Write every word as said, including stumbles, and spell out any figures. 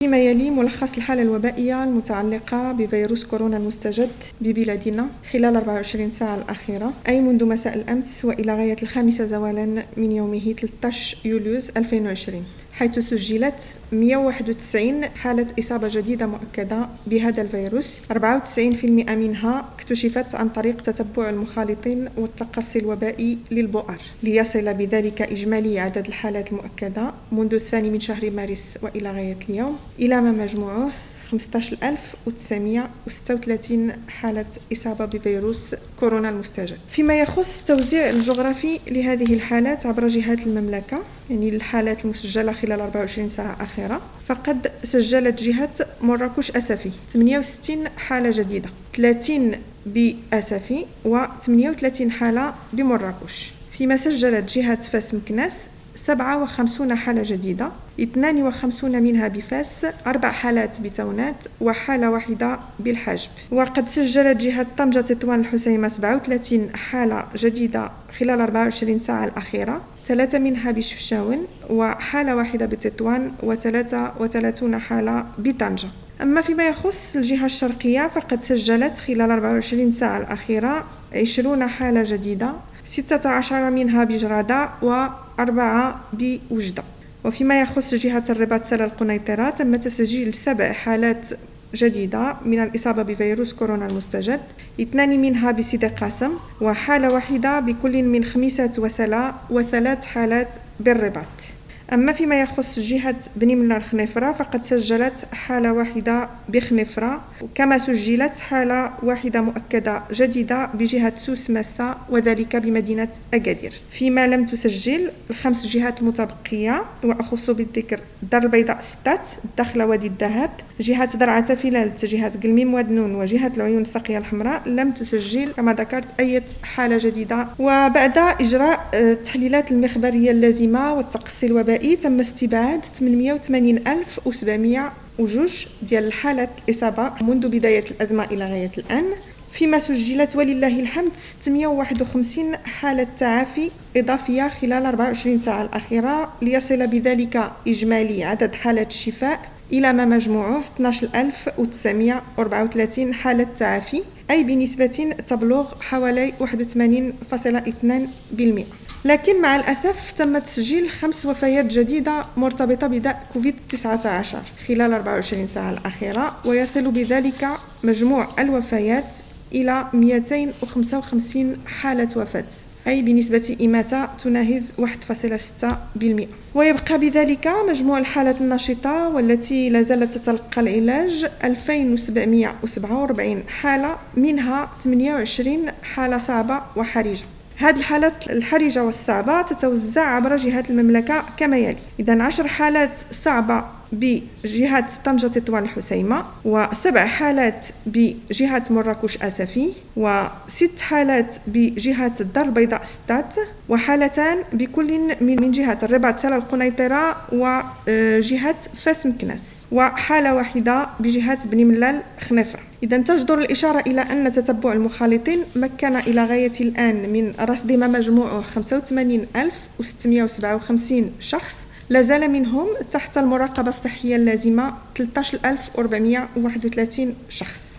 فيما يلي ملخص الحالة الوبائية المتعلقة بفيروس كورونا المستجد ببلادنا خلال أربع وعشرين ساعة الأخيرة، أي منذ مساء الأمس وإلى غاية الخامسة زوالا من يومه ثلاثة عشر يوليو ألفين وعشرين، حيث سجلت مئة وواحد وتسعين حالة إصابة جديدة مؤكدة بهذا الفيروس، أربعة وتسعين بالمئة منها اكتشفت عن طريق تتبع المخالطين والتقصي الوبائي للبؤر، ليصل بذلك إجمالي عدد الحالات المؤكدة منذ الثاني من شهر مارس وإلى غاية اليوم إلى ما مجموعه خمسة عشر ألف وتسعمئة وستة وثلاثين حالة إصابة بفيروس كورونا المستجد. فيما يخص التوزيع الجغرافي لهذه الحالات عبر جهات المملكة، يعني الحالات المسجلة خلال أربع وعشرين ساعة أخيرة، فقد سجلت جهة مراكش أسفي ثمانية وستين حالة جديدة، ثلاثين بأسفي وثمانية وثلاثين حالة بمراكش. فيما سجلت جهة فاس مكناس سبعة وخمسين حالة جديدة، اثنان وخمسين منها بفاس، أربع حالات بتونات وحالة واحدة بالحجب. وقد سجلت جهة طنجة تطوان الحسيمة سبعة وثلاثين حالة جديدة خلال أربع وعشرين ساعة الأخيرة، ثلاثة منها بشفشاون وحالة واحدة بتطوان وثلاثة وثلاثين حالة بطنجة. أما فيما يخص الجهة الشرقية فقد سجلت خلال أربع وعشرين ساعة الأخيرة عشرين حالة جديدة، ستة عشر منها بجرادة وأربعة بوجدة. وفيما يخص جهة الرباط سلا القنيطرة تم تسجيل سبع حالات جديدة من الإصابة بفيروس كورونا المستجد، اثنان منها بسيدي قاسم وحالة واحدة بكل من خميسة وسلا وثلاث حالات بالرباط. أما فيما يخص جهة بني ملال خنيفرة فقد سجلت حالة واحدة بخنيفرة، كما سجلت حالة واحدة مؤكدة جديدة بجهة سوس مسا وذلك بمدينة أكادير. فيما لم تسجل الخمس جهات المتبقية، وأخص بالذكر دار البيضاء ستات، داخل وادي الذهب، جهة درعا فيلالت، جهة قلميم ودنون، وجهة العيون الساقية الحمراء لم تسجل كما ذكرت أي حالة جديدة. وبعد إجراء التحليلات المخبرية اللازمة والتقصي الوبائي تم استبعاد ثمانمئة وثمانين ألف وسبعمئة وجوج ديال الحالات الإصابة منذ بداية الأزمة إلى غاية الآن، فيما سجلت ولله الحمد ستمئة وواحد وخمسين حالة تعافي إضافية خلال أربع وعشرين ساعة الأخيرة، ليصل بذلك إجمالي عدد حالات الشفاء إلى ما مجموعه اثني عشر ألف وتسعمئة وأربعة وثلاثين حالة تعافي، أي بنسبة تبلغ حوالي واحد وثمانين فاصلة اثنين بالمئة. لكن مع الأسف تم تسجيل خمس وفيات جديدة مرتبطة بداء كوفيد تسعة عشر خلال أربع وعشرين ساعة الأخيرة، ويصل بذلك مجموع الوفيات إلى مئتين وخمسة وخمسين حالة وفاة، أي بنسبة إماتة تناهز واحد فاصلة ستة بالمئة. ويبقى بذلك مجموع الحالات النشطة والتي لا زالت تتلقى العلاج ألفين وسبعمئة وسبعة وأربعين حالة، منها ثمانية وعشرين حالة صعبة وحرجة. هذه الحالات الحرجة والصعبة تتوزع عبر جهات المملكة كما يلي: إذن عشر حالات صعبة بجهة طنجة تطوان الحسيمة، وسبع حالات بجهة مراكش أسفي، وست حالات بجهة الدار البيضاء ستات، وحالتان بكل من جهة الرباط سلا القنيطرة وجهة فاس مكناس، وحالة واحدة بجهة بني ملال خنيفرة. إذا تجدر الإشارة إلى أن تتبع المخالطين مكن إلى غاية الآن من رصد ما مجموعه خمسة وثمانين ألف وستمئة وسبعة وخمسين شخص، لا زال منهم تحت المراقبة الصحية اللازمة ثلاثة عشر ألف وأربعمئة وواحد وثلاثين شخص.